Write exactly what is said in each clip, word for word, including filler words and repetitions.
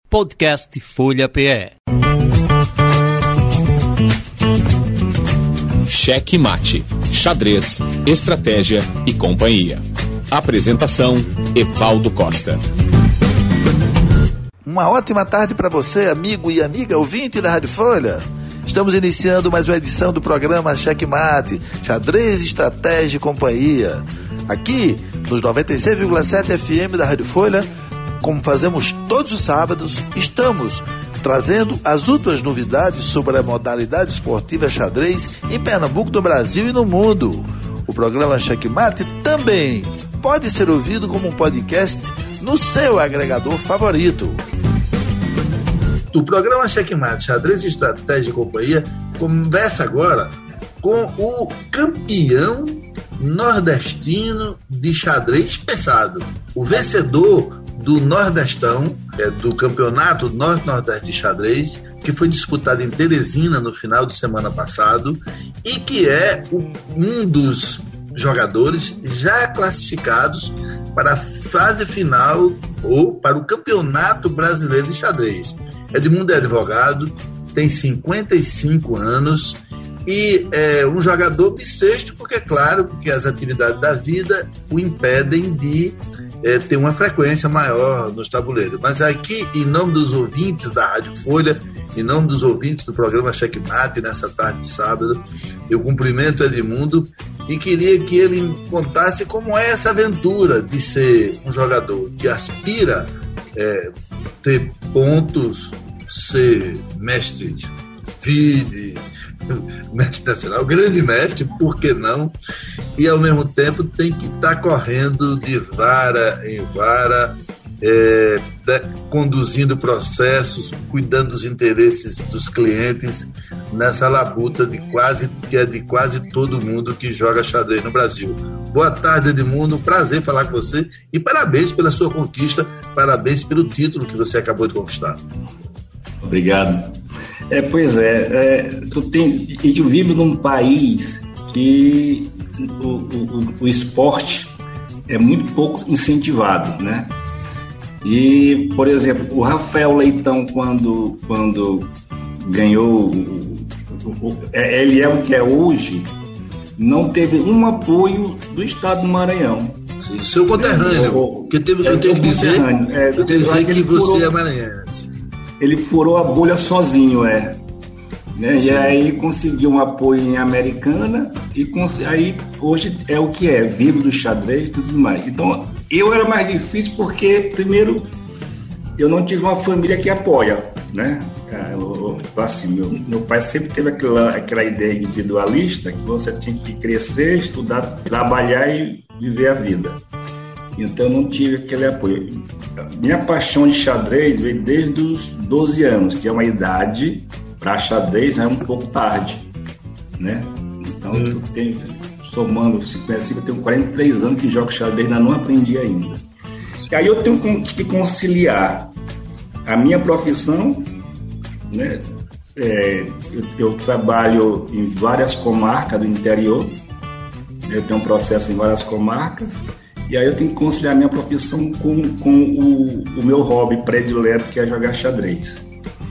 Podcast Folha P E. Cheque Mate, xadrez, estratégia e companhia. Apresentação, Evaldo Costa. Uma ótima tarde para você, amigo e amiga ouvinte da Rádio Folha. Estamos iniciando mais uma edição do programa Cheque Mate, xadrez, estratégia e companhia. Aqui, nos noventa e seis vírgula sete F M da Rádio Folha, como fazemos todos os sábados, estamos trazendo as últimas novidades sobre a modalidade esportiva xadrez em Pernambuco, no Brasil e no mundo. O programa Cheque Mate também pode ser ouvido como um podcast no seu agregador favorito. O programa Cheque Mate, xadrez, estratégia e companhia conversa agora com o campeão nordestino de xadrez pesado, o vencedor do Nordestão, é, do Campeonato Norte-Nordeste de Xadrez, que foi disputado em Teresina no final de semana passado e que é o, um dos jogadores já classificados para a fase final ou para o Campeonato Brasileiro de Xadrez. Edmundo é advogado, tem cinquenta e cinco anos e é um jogador bissexto, porque é claro que as atividades da vida o impedem de É, ter uma frequência maior nos tabuleiros. Mas aqui, em nome dos ouvintes da Rádio Folha, em nome dos ouvintes do programa Cheque Mate, nessa tarde de sábado, eu cumprimento Edmundo e queria que ele contasse como é essa aventura de ser um jogador que aspira é, ter pontos, ser mestre FIDE, mestre nacional, grande mestre, por que não? E ao mesmo tempo tem que estar tá correndo de vara em vara, é, né, conduzindo processos, cuidando dos interesses dos clientes nessa labuta de quase, que é de quase todo mundo que joga xadrez no Brasil. Boa tarde, Edmundo, prazer falar com você e parabéns pela sua conquista, parabéns pelo título que você acabou de conquistar. Obrigado. É, pois é, é tu tem, a gente vive num país que o, o, o esporte é muito pouco incentivado, né? E, por exemplo, o Rafael Leitão, quando, quando ganhou, o, o, ele é o que é hoje, não teve um apoio do Estado do Maranhão. Sim, seu conterrâneo, que eu tenho, eu tenho que dizer, é, eu tenho que dizer que, que você furou, é maranhense. Ele furou a bolha sozinho, é. Né? E aí conseguiu um apoio em Americana e cons... aí hoje é o que é, vivo do xadrez e tudo mais. Então, eu era mais difícil porque, primeiro, eu não tive uma família que apoia, né? Eu, assim, meu, meu pai sempre teve aquela, aquela ideia individualista que você tinha que crescer, estudar, trabalhar e viver a vida. Então eu não tive aquele apoio. Minha paixão de xadrez veio desde os doze anos, que é uma idade para xadrez é um pouco tarde, né? Então hum. eu tenho, somando cinquenta e cinco, eu tenho quarenta e três anos que jogo xadrez, ainda não aprendi ainda. E aí eu tenho que conciliar a minha profissão, né? É, eu, eu trabalho em várias comarcas do interior, eu tenho um processo em várias comarcas. E aí eu tenho que conciliar minha profissão com, com o, o meu hobby predileto, que é jogar xadrez.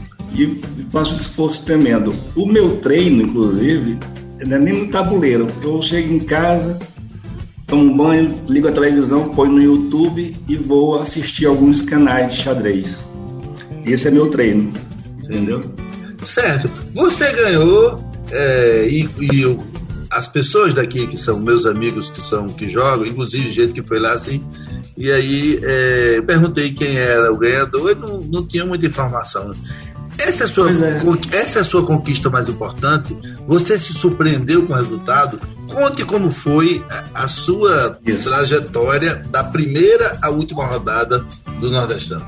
E faço um esforço tremendo. O meu treino, inclusive, não é nem no tabuleiro. Eu chego em casa, tomo um banho, ligo a televisão, ponho no YouTube e vou assistir alguns canais de xadrez. Esse é meu treino, entendeu? Certo. Você ganhou é, e, e eu... as pessoas daqui que são meus amigos que são que jogam, inclusive gente que foi lá assim, e aí é, eu perguntei quem era o ganhador e não, não tinha muita informação. Essa é, a sua, é. essa é a sua conquista mais importante? Você se surpreendeu com o resultado? Conte como foi a, a sua Isso. trajetória da primeira à última rodada do Nordestão.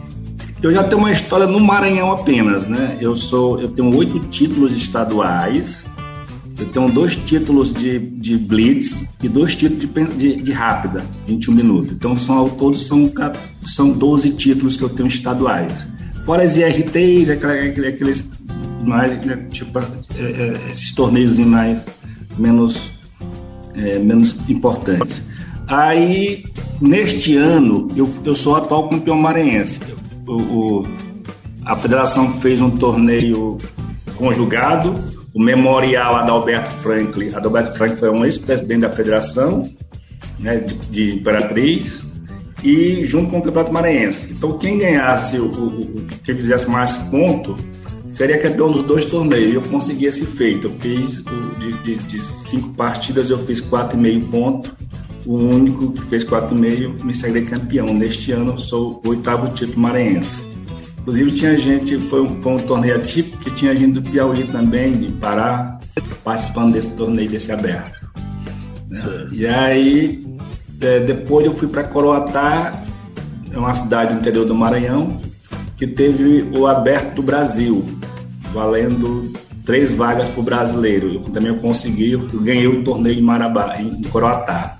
Eu já tenho uma história no Maranhão apenas, né? Eu, sou, eu tenho oito títulos estaduais. Eu tenho dois títulos de, de blitz e dois títulos de, de, de rápida, vinte e um minutos. Então, são, ao todo, são, são doze títulos que eu tenho estaduais. Fora as I R Ts, aqueles mais, tipo, é, é, esses torneios mais, menos, é, menos importantes. Aí, neste ano, eu, eu sou atual campeão maranhense. O, o, a federação fez um torneio conjugado, o Memorial Adalberto Franklin. Adalberto Franklin foi um ex-presidente da federação, né, de, de Imperatriz, e junto com o Campeonato Maranhense. Então, quem ganhasse, o, o, o quem fizesse mais pontos, seria campeão dos dois torneios. Eu consegui esse feito. Eu fiz, o, de, de, de cinco partidas, eu fiz quatro e meio pontos. O único que fez quatro e meio me sagrei campeão. Neste ano, eu sou o oitavo título maranhense. Inclusive, tinha gente, foi um, foi um torneio atípico, que tinha gente do Piauí também, de Pará, participando desse torneio, desse aberto. Né? E aí, é, depois eu fui para Coroatá, é uma cidade do interior do Maranhão, que teve o Aberto do Brasil, valendo três vagas para o brasileiro. Eu também consegui, eu ganhei o torneio em Marabá, em Coroatá.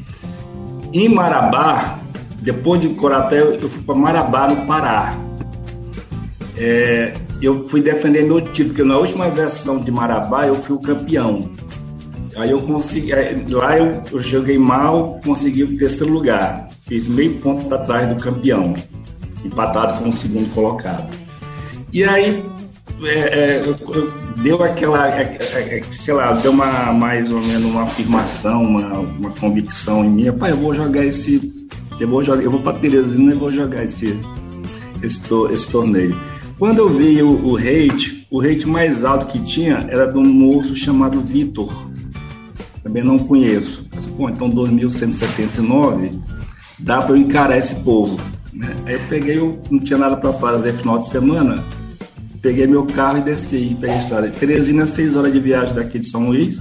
Em Marabá, depois de Coroatá, eu fui para Marabá, no Pará. É, eu fui defender meu título, porque na última versão de Marabá eu fui o campeão. Aí eu consegui, lá eu, eu joguei mal, consegui o terceiro lugar. Fiz meio ponto atrás do campeão, empatado com o segundo colocado. E aí é, é, eu, eu, deu aquela, é, é, sei lá, deu uma, mais ou menos uma afirmação, uma, uma convicção em mim. Pai, eu vou jogar esse, eu vou jogar, eu vou para Teresina e vou jogar esse, esse, to, esse torneio. Quando eu vi o, o rate, o rate mais alto que tinha era de um moço chamado Vitor. Também não conheço. Mas, pô, então dois mil cento e setenta e nove, dá para eu encarar esse povo. Né? Aí eu peguei, eu não tinha nada para fazer final de semana, peguei meu carro e desci, peguei a estrada. Teresina, seis horas de viagem daqui de São Luís.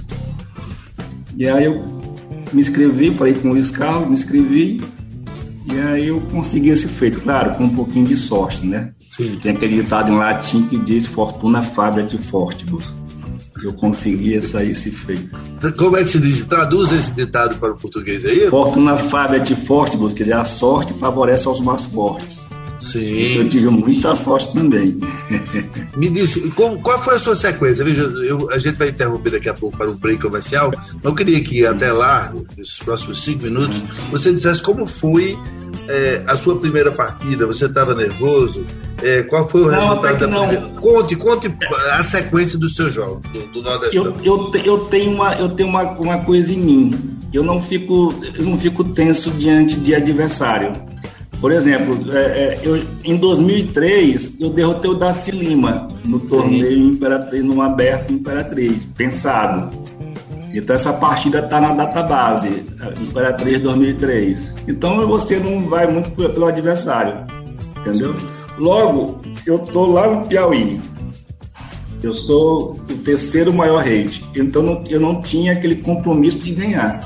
E aí eu me inscrevi, falei com o Luiz Carlos, me inscrevi. E aí eu consegui esse feito, claro, com um pouquinho de sorte, né? Sim. Tem aquele ditado em latim que diz Fortuna fabiat fortibus. Eu consegui essa, esse feito. Como é que se diz? Traduz esse ditado para o português aí? Fortuna fabiat fortibus, quer dizer, a sorte favorece aos mais fortes. Sim. Eu tive muita sorte também. Me disse, qual, qual foi a sua sequência? Veja, eu, a gente vai interromper daqui a pouco para um break comercial, mas eu queria que até lá, nesses próximos cinco minutos, você dissesse como foi é, a sua primeira partida. Você estava nervoso? É, qual foi o não, resultado da não. primeira? Conte, conte a sequência dos seus jogos, do, do Nordeste. Eu, eu, eu tenho, uma, eu tenho uma, uma coisa em mim. Eu não fico, eu não fico tenso diante de adversário. Por exemplo, é, é, eu, em dois mil e três, eu derrotei o Daci Lima no torneio Imperatriz, no Aberto Imperatriz, pensado. Então essa partida está na database, Imperatriz dois mil e três. Então você não vai muito pelo adversário, entendeu? Logo, eu estou lá no Piauí. Eu sou o terceiro maior rate. Então não, eu não tinha aquele compromisso de ganhar.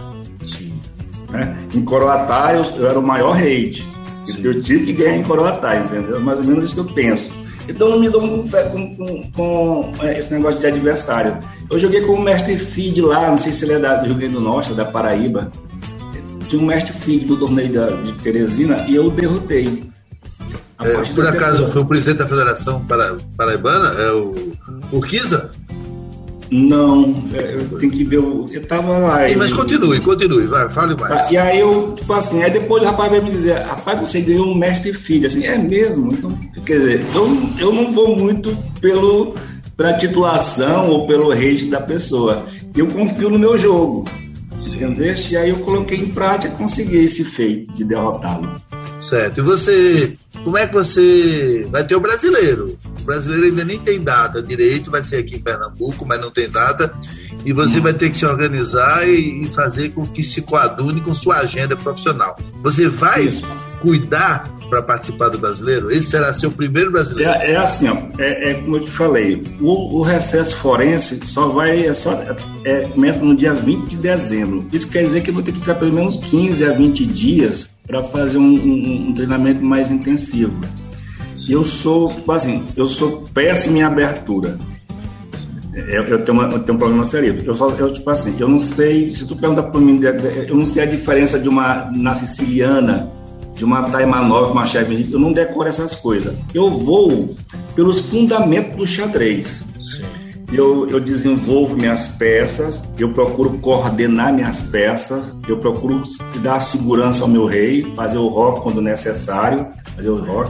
Né? Em Coroatá eu, eu era o maior rate. Sim. Eu tive que ganhar em Coroatá, entendeu? Mais ou menos isso que eu penso. Então eu não me dou com, com, com, com é, esse negócio de adversário. Eu joguei com o mestre Feed lá, não sei se ele é da, do Rio Grande do Norte, da Paraíba. Tinha um mestre Feed do torneio da, de Teresina e eu o derrotei. É, por acaso foi o presidente da Federação para, Paraibana? É o Urquiza? Não, eu tenho que ver. Eu tava lá. Sim, mas continue, continue, vai, fale mais. E aí eu, tipo assim, aí depois o rapaz veio me dizer: rapaz, você ganhou um mestre filho. Assim, é mesmo? Então, quer dizer, eu, eu não vou muito pelo, pela titulação ou pelo rate da pessoa. Eu confio no meu jogo. Entendeu? E aí eu coloquei Sim. em prática e consegui esse feito de derrotá-lo. Certo. E você, como é que você vai ter o brasileiro? O brasileiro ainda nem tem data direito, vai ser aqui em Pernambuco, mas não tem data. E você hum. vai ter que se organizar e, e fazer com que se coadune com sua agenda profissional. Você vai Isso. cuidar para participar do brasileiro? Esse será seu primeiro brasileiro? É, é assim, ó, é, é como eu te falei, o, o recesso forense só vai, é só, é, começa no dia vinte de dezembro. Isso quer dizer que eu vou ter que tirar pelo menos quinze a vinte dias para fazer um, um, um treinamento mais intensivo. Sim. Eu sou, tipo assim, eu sou péssimo em abertura. Eu, eu, tenho uma, eu tenho um problema sério. Eu, só, eu, tipo assim, eu não sei, se tu perguntar para mim, eu não sei a diferença de uma na siciliana, de uma Taimanov, uma chave, eu não decoro essas coisas. Eu vou pelos fundamentos do xadrez. Sim. Eu, eu desenvolvo minhas peças, eu procuro coordenar minhas peças, eu procuro dar segurança ao meu rei, fazer o rock quando necessário, fazer o rock.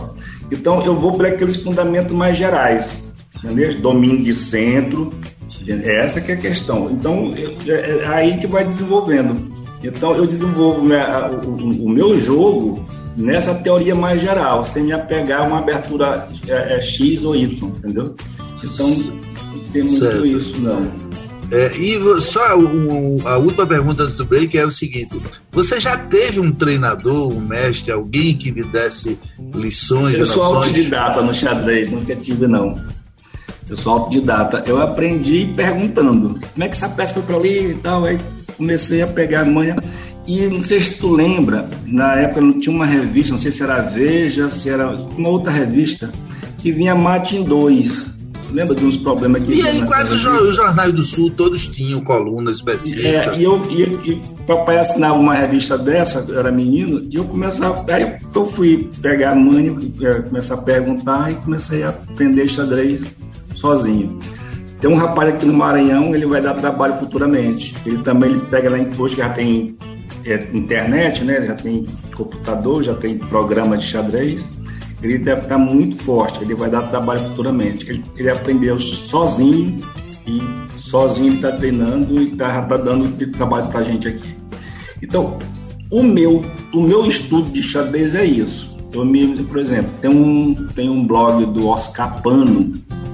Então eu vou para aqueles fundamentos mais gerais, entendeu? Domínio de centro, essa que é a questão. Então eu, é, é aí que vai desenvolvendo. Então eu desenvolvo minha, o, o meu jogo nessa teoria mais geral, sem me apegar a uma abertura é, é, X ou Y, entendeu? Então não tem muito certo. Isso não. É, e só um, a última pergunta do break é o seguinte: você já teve um treinador, um mestre, alguém que lhe desse lições? Eu sou autodidata no xadrez, nunca tive não. Eu sou autodidata. Eu aprendi perguntando como é que essa peça foi para ali e tal. Aí comecei a pegar a manha. E não sei se tu lembra, na época não tinha uma revista, não sei se era a Veja, se era uma outra revista, que vinha mate em dois. Lembra de uns problemas que... E aí quase os jornais do Sul todos tinham colunas específicas. É, e eu, e, e papai assinava uma revista dessa, eu era menino, e eu começava... Aí eu fui pegar a manha, começar a perguntar e comecei a aprender xadrez sozinho. Tem um rapaz aqui no Maranhão, ele vai dar trabalho futuramente. Ele também ele pega lá em... Hoje já tem é, internet, né? Já tem computador, já tem programa de xadrez. Ele deve estar muito forte, ele vai dar trabalho futuramente. Ele, ele aprendeu sozinho e sozinho ele está treinando e está tá dando trabalho para a gente aqui. Então, o meu, o meu estudo de xadrez é isso. Eu me, por exemplo, tem um, tem um blog do Oscar Pano,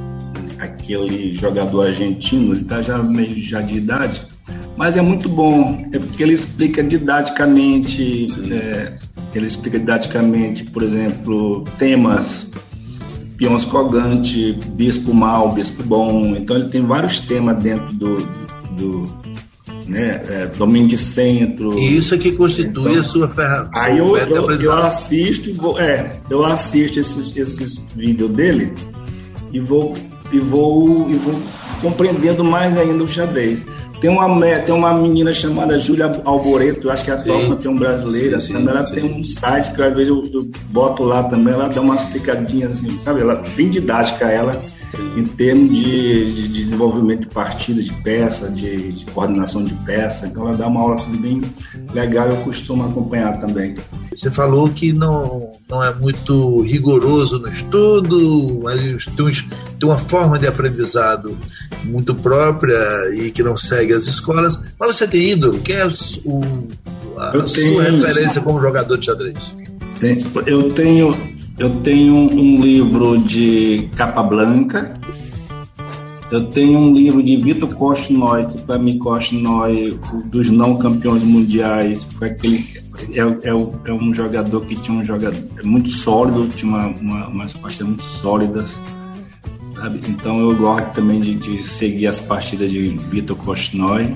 aquele jogador argentino, ele está já meio já de idade, mas é muito bom, é porque ele explica didaticamente, é, ele explica didaticamente, por exemplo, temas, peão escogante, bispo mau, bispo bom, então ele tem vários temas dentro do, do né, é, domínio de centro. E isso é que constitui então, a sua ferramenta. Aí eu, eu, eu assisto, vou, é, eu assisto esses, esses vídeos dele e vou, e vou, e vou compreendendo mais ainda o xadrez. Tem uma, tem uma menina chamada Júlia Alboreto, eu acho que é a atual campeã brasileira. Sim, sim, ela sim. Tem um site que às vezes eu, eu boto lá também, ela dá umas explicadinhas assim, sabe? Ela bem didática, ela, em termos de, de, de desenvolvimento de partidas, de peça, de, de coordenação de peça. Então ela dá uma aula assim, bem legal, eu costumo acompanhar também. Você falou que não, não é muito rigoroso no estudo, mas tem, um, tem uma forma de aprendizado muito própria e que não segue as escolas. Mas você tem ídolo? Quem é o, a eu sua tenho, referência como jogador de xadrez? Eu tenho, eu tenho um livro de capa branca. Eu tenho um livro de Vitor Korchnoi, que para mim Korchnoi, dos não campeões mundiais, foi aquele é, é, é um jogador que tinha um jogador muito sólido, tinha uma, uma, umas partidas muito sólidas, sabe? Então eu gosto também de, de seguir as partidas de Vitor Korchnoi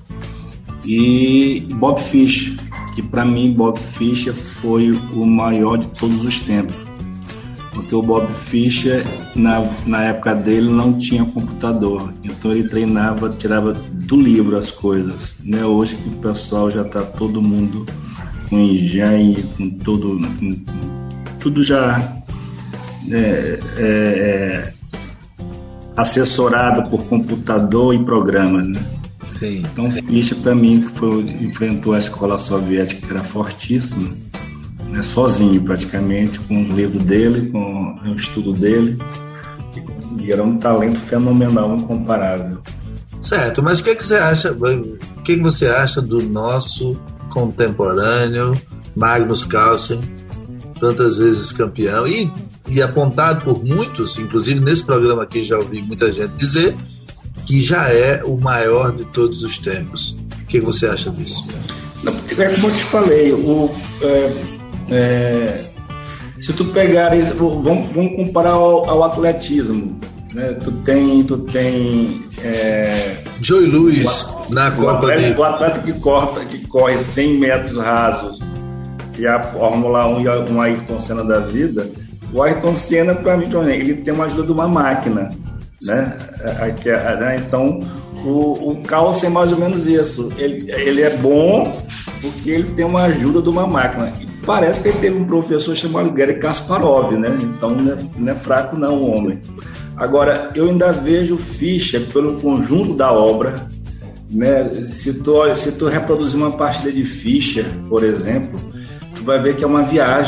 e Bob Fischer, que para mim Bob Fischer foi o maior de todos os tempos. Porque o Bob Fischer, na, na época dele, não tinha computador. Então ele treinava, tirava do livro as coisas. Né? Hoje que o pessoal já está todo mundo com engenho, com tudo, com, tudo já é, é, assessorado por computador e programa. Né? Sim, então sim. Fischer, para mim, que foi, enfrentou a escola soviética, que era fortíssima, né, sozinho praticamente, com os livros dele, com o estudo dele, e conseguiram um talento fenomenal, incomparável. Certo, mas o que, é que você acha? O que, é que você acha do nosso contemporâneo Magnus Carlsen, tantas vezes campeão e, e apontado por muitos, inclusive nesse programa aqui já ouvi muita gente dizer que já é o maior de todos os tempos? O que, é que você acha disso? Não, é como eu te falei, o é... É, se tu pegares, vamos, vamos comparar ao, ao atletismo, né? Tu tem, tu tem é, Joe Louis na Copa atleta, de... o atleta que corre, que corre cem metros rasos e a Fórmula um e um Ayrton Senna da vida. O Ayrton Senna, para mim, ele tem uma ajuda de uma máquina, né? Então o, o Carlsen é mais ou menos isso, ele, ele é bom porque ele tem uma ajuda de uma máquina. Parece que ele teve um professor chamado Garry Kasparov, né? Então não é, não é fraco não o homem. Agora, eu ainda vejo Fischer pelo conjunto da obra, né? Se tu, se tu reproduzir uma partida de Fischer, por exemplo, tu vai ver que é uma viagem,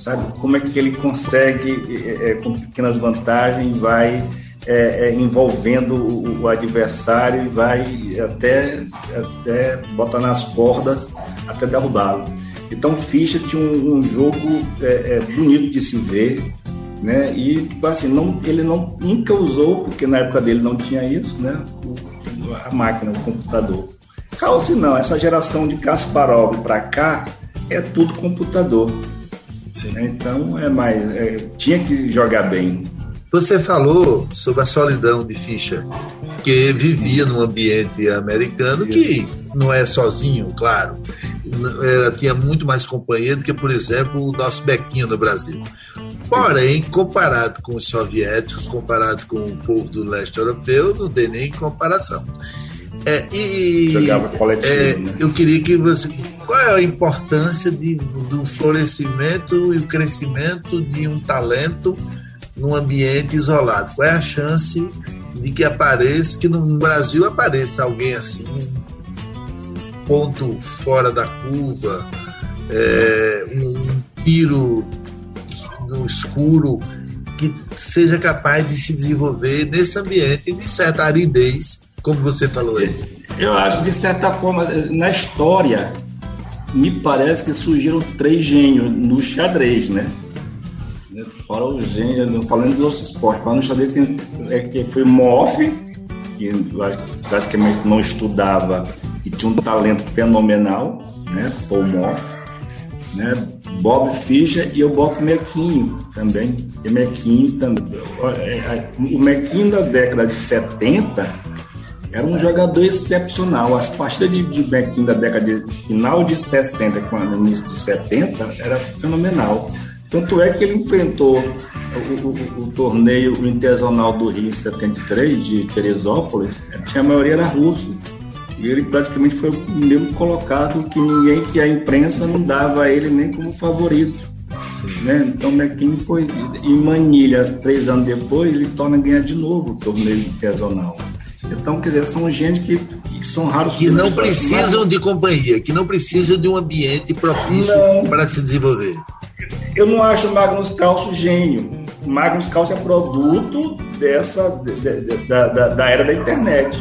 sabe? Como é que ele consegue, é, com pequenas vantagens, vai é, é, envolvendo o, o adversário e vai até, até botar nas cordas, até derrubá-lo. Então, Fischer tinha um, um jogo é, é, bonito de se ver, né? E assim, não, ele não, nunca usou, porque na época dele não tinha isso, né? O, a máquina, o computador. Calci não, essa geração de Kasparov para cá é tudo computador. Sim. Então é mais, é, tinha que jogar bem. Você falou sobre a solidão de Fischer, que vivia num ambiente americano que não é sozinho, claro. Ela tinha muito mais companhia do que, por exemplo, o nosso Bequinho no Brasil. Porém, comparado com os soviéticos, comparado com o povo do leste europeu, não tem nem comparação. É, e, Jogava coletivo, é, né? Eu queria que você... Qual é a importância de, do florescimento e o crescimento de um talento num ambiente isolado? Qual é a chance de que apareça, que no Brasil apareça alguém assim, um ponto fora da curva, é, um tiro no escuro, que seja capaz de se desenvolver nesse ambiente de certa aridez, como você falou aí? Eu acho que, de certa forma, na história, me parece que surgiram três gênios no xadrez, né? Fora o gênio, falando dos outros esportes, mas no xadrez tem, é, que foi Moff, que basicamente não estudava e tinha um talento fenomenal, né? Paul Moff, né? Bob Fischer e o Bob Mequinho também. E Mequinho também. O Mequinho da década de setenta era um jogador excepcional. As partidas de, de Mequinho da década de final de sessenta, no início de setenta, era fenomenal. Tanto é que ele enfrentou o, o, o torneio internacional do Rio em setenta e três, de Teresópolis, tinha, a maioria era russo. E ele praticamente foi o mesmo colocado, que ninguém, que a imprensa não dava a ele nem como favorito. Né? Então o Mequinho foi em Manilha, três anos depois, ele torna a ganhar de novo o torneio internacional. Então, quer dizer, são gente que, que são raros. Que não precisam de companhia, que não precisam de um ambiente propício não, para se desenvolver. Eu não acho o Magnus Carlsen gênio. O Magnus Carlsen é produto dessa, de, de, da, da, da era da internet.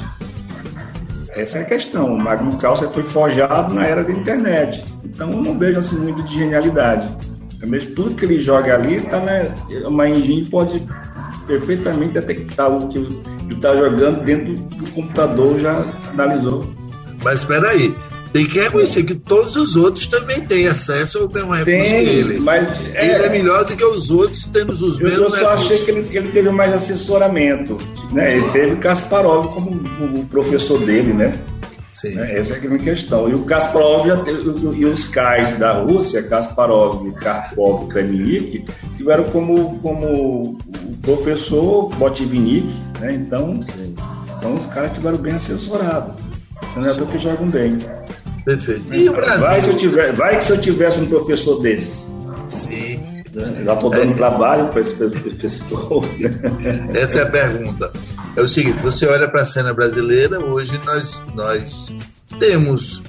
Essa é a questão. O Magnus Carlsen foi forjado na era da internet. Então, eu não vejo assim muito de genialidade. Mesmo tudo que ele joga ali, tá na, uma engine pode perfeitamente detectar o que ele está jogando dentro do computador, já analisou. Mas espera aí, tem que reconhecer que todos os outros também têm acesso ao mesmo recurso que ele. Mas é, ele é melhor do que os outros, tendo os eu mesmos recursos. Eu só recursos. achei que ele, ele teve mais assessoramento, né? Ele teve Kasparov como o professor dele, né? Sim. Essa é a grande questão. E o Kasparov e os Kais da Rússia, Kasparov, Karpov e Kremlin, tiveram como, como o professor Botvinnik, né? Então, sim, são os caras que tiveram bem assessorados. Então, é que jogam bem. Perfeito. E o Brasil? Vai, se eu tiver, vai que se eu tivesse um professor desse. Sim. Já estou dando é. trabalho para esse, esse povo. Essa é a pergunta. É o seguinte, você olha para a cena brasileira, hoje nós, nós temos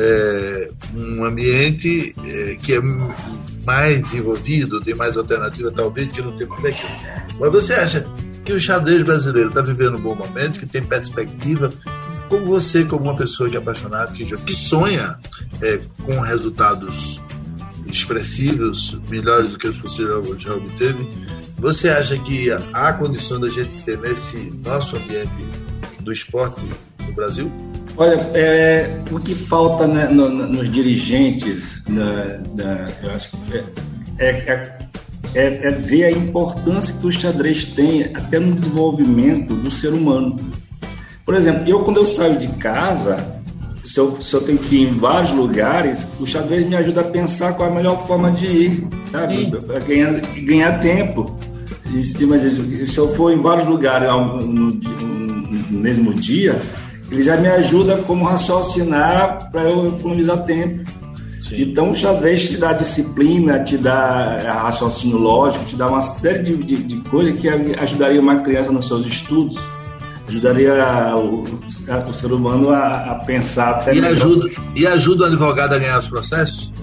é, um ambiente é, que é mais desenvolvido, tem mais alternativa talvez, que não tem como é que. Mas você acha que o xadrez brasileiro está vivendo um bom momento, que tem perspectiva? Como você, como uma pessoa que é apaixonada, que, que sonha é, com resultados expressivos, melhores do que os que você já, já obteve, você acha que há condição da gente ter nesse nosso ambiente do esporte no Brasil? Olha, é, o que falta, né, no, no, nos dirigentes, na, na, eu acho que é, é, é, é ver a importância que o xadrez tem até no desenvolvimento do ser humano. Por exemplo, eu quando eu saio de casa, se eu, se eu tenho que ir em vários lugares, o xadrez me ajuda a pensar qual é a melhor forma de ir, sabe? Para ganhar, ganhar tempo. Em cima disso, se eu for em vários lugares no, no, no mesmo dia, ele já me ajuda como raciocinar para eu economizar tempo. Sim. Então o xadrez te dá disciplina, te dá raciocínio lógico, te dá uma série de, de, de coisas que ajudaria uma criança nos seus estudos, ajudaria o, a, o ser humano a, a pensar até e ajuda, e ajuda o advogado a ganhar os processos?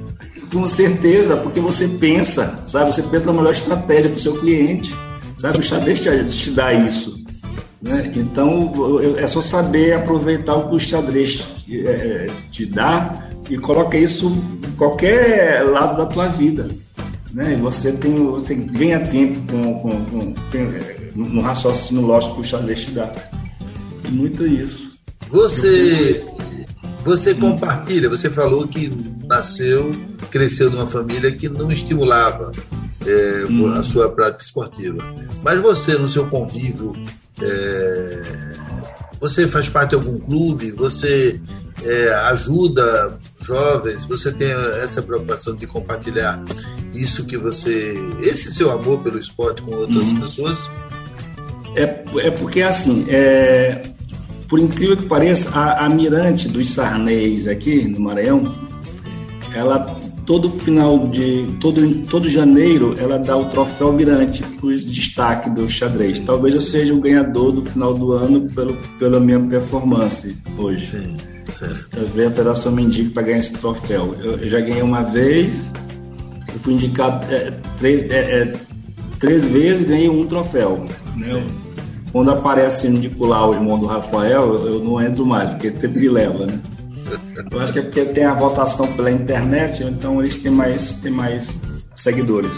Com certeza, porque você pensa, sabe? Você pensa na melhor estratégia para o seu cliente, sabe? O xadrez te, te dá isso, né? Então, é só saber aproveitar o que o xadrez é, te dá e coloca isso em qualquer lado da tua vida, né? E você, tem, você ganha tempo com, com, com, no raciocínio lógico que o xadrez te dá. E muito isso. Você... Você compartilha, você falou que nasceu, cresceu numa família que não estimulava é, hum. a sua prática esportiva. Mas você, no seu convívio, é, você faz parte de algum clube, você é, ajuda jovens, você tem essa preocupação de compartilhar isso que você, esse seu amor pelo esporte com outras hum. pessoas? É, é porque assim, é... por incrível que pareça, a, a Mirante dos Sarnês aqui no Maranhão, ela todo final de todo, todo janeiro ela dá o troféu Mirante para os destaques do xadrez. Sim, talvez sim. eu seja o ganhador do final do ano pelo, pela minha performance hoje. Sim, certo. Talvez a federação me indique para ganhar esse troféu. Eu, eu já ganhei uma vez, eu fui indicado é, três, é, é, três vezes e ganhei um troféu, né? Quando aparece no pular o irmão do Rafael, eu não entro mais, porque sempre me leva, né? Eu acho que é porque tem a votação pela internet, então eles têm mais, têm mais seguidores.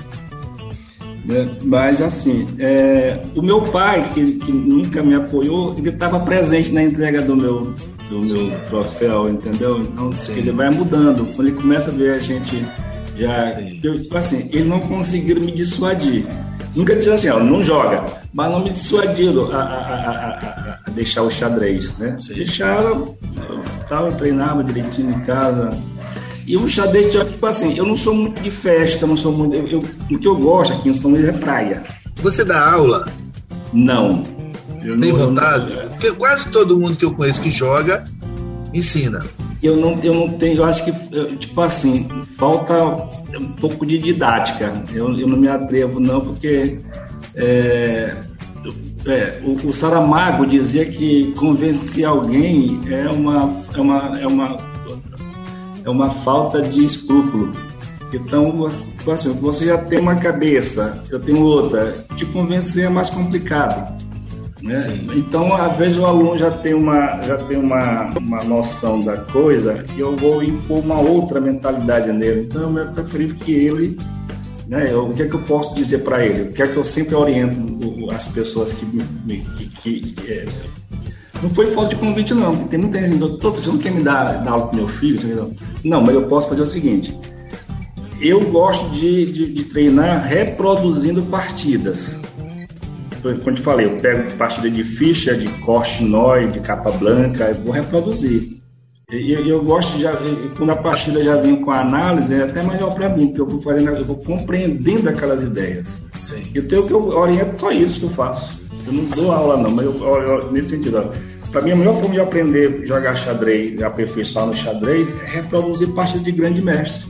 Né? Mas, assim, é, o meu pai, que, que nunca me apoiou, ele estava presente na entrega do meu, do meu troféu, entendeu? Então, quer dizer, vai mudando. Quando ele começa a ver a gente já... Eu, assim, eles não conseguiram me dissuadir. Nunca disseram assim, ó, não joga, mas não me dissuadiram a, a, a, a, a deixar o xadrez, né? Sim. Deixaram, eu, eu treinava direitinho em casa. E o xadrez, tipo assim, eu não sou muito de festa, não sou muito. Eu, eu, o que eu gosto aqui em São Luís é praia. Você dá aula? Não. Eu Tem não, vontade? Eu não, Porque quase todo mundo que eu conheço que joga, ensina. Eu não, eu não tenho, eu acho que, tipo assim, falta um pouco de didática. Eu, eu não me atrevo, não, porque é, é, o, o Saramago dizia que convencer alguém é uma, é uma, é uma, é uma falta de escrúpulo. Então, você, assim, você já tem uma cabeça, eu tenho outra, te convencer é mais complicado. Né? Então, às vezes o aluno já tem, uma, já tem uma, uma noção da coisa e eu vou impor uma outra mentalidade nele. Então, é preferível que ele, né, eu, o que é que eu posso dizer para ele? O que é que eu sempre oriento as pessoas que... Me, que, que é, não foi falta de convite, não, porque tem muita gente, doutor, você não quer me dar, dar aula para meu filho? Não, mas eu posso fazer o seguinte, eu gosto de, de, de treinar reproduzindo partidas. Quando eu te falei, eu pego partida de ficha, de Korchnoi, de capa branca, eu vou reproduzir. E eu, eu gosto de, quando a partida já vem com a análise, é até melhor para mim, porque eu vou fazendo, eu vou compreendendo aquelas ideias. Sim. Então, o que eu oriento, só isso que eu faço. Eu não dou aula, não, mas eu, eu, nesse sentido, para mim, a melhor forma de aprender a jogar xadrez, de aperfeiçoar no xadrez, é reproduzir partidas de grande mestre.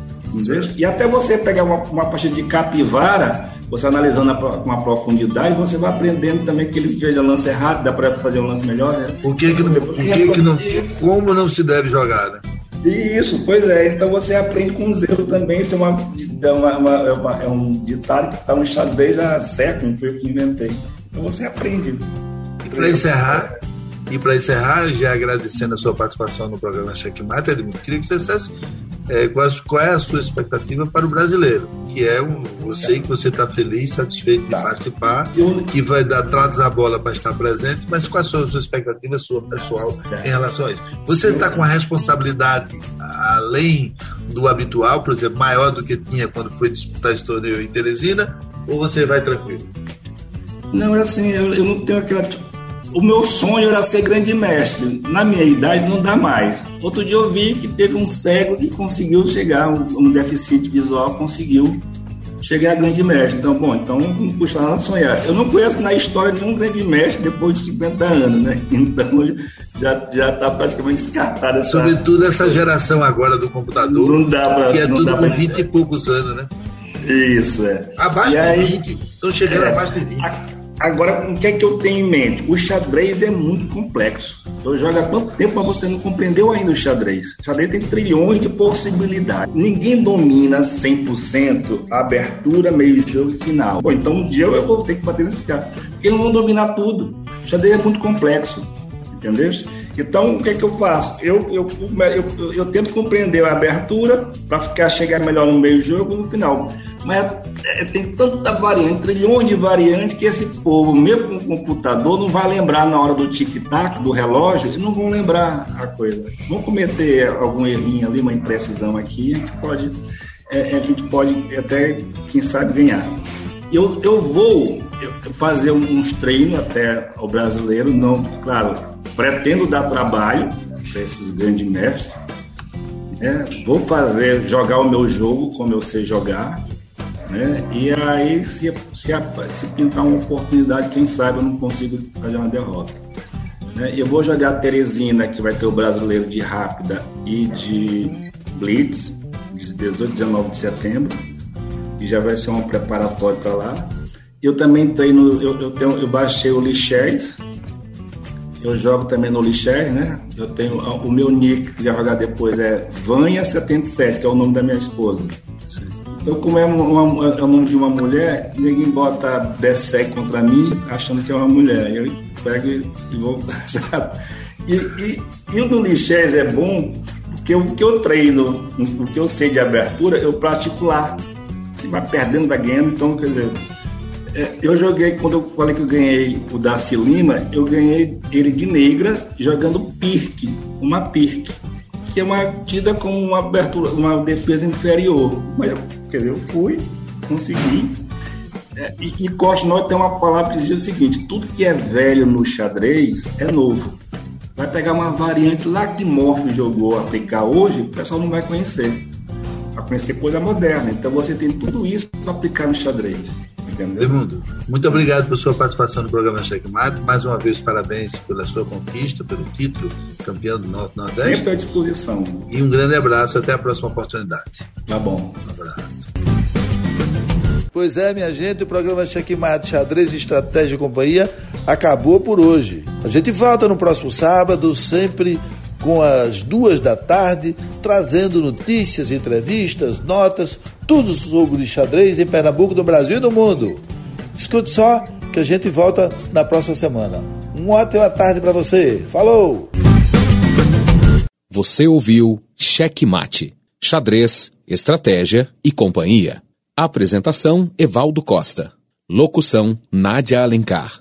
E até você pegar uma, uma partida de capivara, você analisando com uma profundidade, você vai aprendendo também que ele fez o lance errado, dá para fazer um lance melhor, né? O que que, não, você, o que, que não, como não se deve jogar, né? Isso, pois é. Então você aprende com zelo também. Isso é, uma, uma, uma, uma, é um ditado que está no xadrez há séculos, foi eu que inventei. Então você aprende. E para encerrar, e para encerrar, já agradecendo a sua participação no programa Checkmate, Edmundo, queria que você dissesse é, qual, qual é a sua expectativa para o brasileiro, que é um, eu sei que você está feliz, satisfeito de participar, que vai dar trados a bola para estar presente, mas qual é a sua, a sua expectativa sua pessoal em relação a isso? Você está com a responsabilidade além do habitual, por exemplo, maior do que tinha quando foi disputar esse torneio em Teresina, ou você vai tranquilo? Não, é assim, eu, eu não tenho aquela... O meu sonho era ser grande mestre. Na minha idade não dá mais. Outro dia eu vi que teve um cego que conseguiu chegar, um, um deficiente visual conseguiu chegar a grande mestre. Então, bom, então não custa nada sonhar. Eu não conheço na história nenhum grande mestre depois de cinquenta anos, né? Então já já está praticamente descartada essa... Sobretudo essa geração agora do computador, não dá pra, que é não tudo dá com vinte e poucos anos, né? Isso, é. Abaixo e de aí, vinte, estão chegando é, abaixo de vinte. Agora, o que é que eu tenho em mente? O xadrez é muito complexo. Eu jogo há quanto tempo, mas você não compreendeu ainda o xadrez? O xadrez tem trilhões de possibilidades. Ninguém domina cem por cento a abertura, meio jogo e final. Bom, então um dia eu vou ter que bater nesse cara. Porque eles não vão dominar tudo. O xadrez é muito complexo. Entendeu? Então, o que é que eu faço? Eu, eu, eu, eu, eu tento compreender a abertura para ficar, chegar melhor no meio jogo e no final. Mas é, tem tanta variante, trilhões de variantes, que esse povo, mesmo com o computador, não vai lembrar na hora do tic-tac, do relógio, e não vão lembrar a coisa. Vão cometer algum errinho ali, uma imprecisão aqui, a gente pode, é, a gente pode até, quem sabe, ganhar. Eu, eu vou fazer uns treinos até o brasileiro, não, claro, pretendo dar trabalho para esses grandes mestres, né? Vou fazer, jogar o meu jogo como eu sei jogar, né? E aí, se, se, se pintar uma oportunidade, quem sabe eu não consigo fazer uma derrota, né? Eu vou jogar a Teresina, que vai ter o brasileiro de rápida e de blitz, de dezoito e dezenove de setembro, e já vai ser um preparatório para lá. Eu também treino, eu, eu, tenho, eu baixei o Lichess, eu jogo também no Lichess, né? Eu tenho o meu nick, que já vai jogar depois, é Vânia setenta e sete, que é o nome da minha esposa. Sim. Então, como é, uma, é o nome de uma mulher, ninguém bota Bessec contra mim, achando que é uma mulher. Eu pego e vou, sabe? E, e, e o do Lichess é bom, porque o que eu treino, o que eu sei de abertura, eu pratico lá. Você vai perdendo, vai ganhando, então, quer dizer... Eu joguei, quando eu falei que eu ganhei o Darcy Lima, eu ganhei ele de negras jogando Pirque, uma Pirque, que é uma tida como uma abertura, uma defesa inferior. Mas, quer dizer, eu fui, consegui. E, e Korchnoi tem uma palavra que dizia o seguinte: tudo que é velho no xadrez é novo. Vai pegar uma variante lá que Morphy jogou, aplicar hoje, o pessoal não vai conhecer. Vai conhecer coisa moderna. Então você tem tudo isso para aplicar no xadrez. Edmundo, muito obrigado por sua participação no programa Checkmate. Mais uma vez, parabéns pela sua conquista, pelo título, campeão do Norte-Nordeste. Estou à disposição. E um grande abraço, até a próxima oportunidade. Tá bom. Um abraço. Pois é, minha gente, o programa Checkmate Xadrez, Estratégia e Companhia acabou por hoje. A gente volta no próximo sábado, sempre com as duas da tarde, trazendo notícias, entrevistas, notas, tudo sobre xadrez em Pernambuco, no Brasil e no mundo. Escute só que a gente volta na próxima semana. Uma ótima tarde para você. Falou! Você ouviu Checkmate, Xadrez, Estratégia e Companhia. Apresentação: Evaldo Costa. Locução: Nádia Alencar.